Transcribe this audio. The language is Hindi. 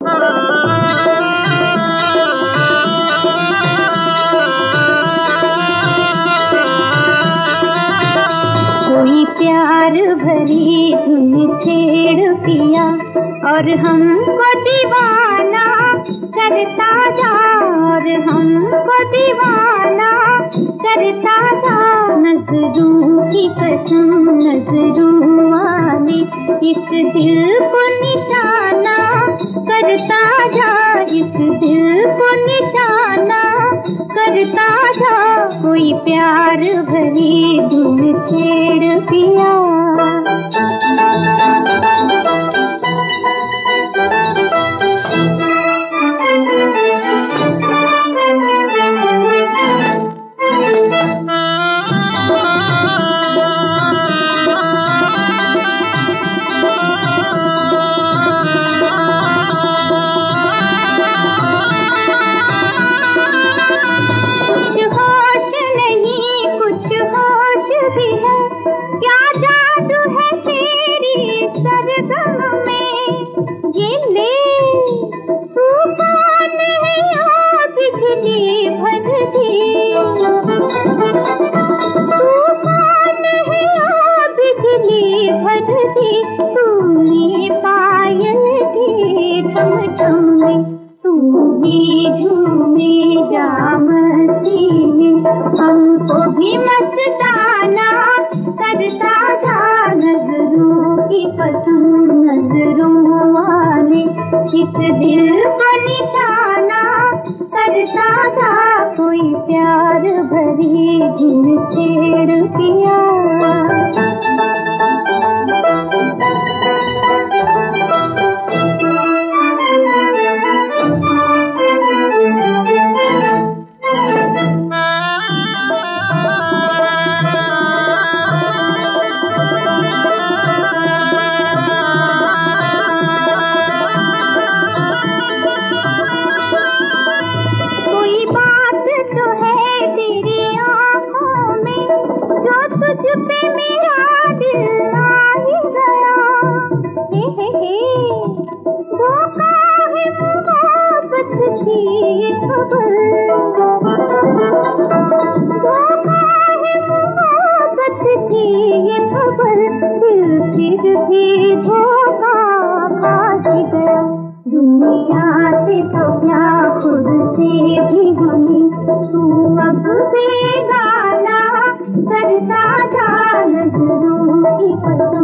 कोई प्यार भरी धुन छेड़ पिया और हमको दीवाना करता जा, और हमको दीवाना करता जा। नजरों की कसम नजरों वाले इस दिल को निशाना करता जा, इस दिल को निशाना करता जा। कोई प्यार भरी धुन छेड़ पिया। हमको भी मस्ताना करता जा। नजरों की कसम नजरों वाले इस दिल को निशाना करता जा। कोई प्यार भरी धुन छेड़ पिया। दुनिया से तो क्या खुद से भी हमें तू अब बेगाना करता जा। नजरों की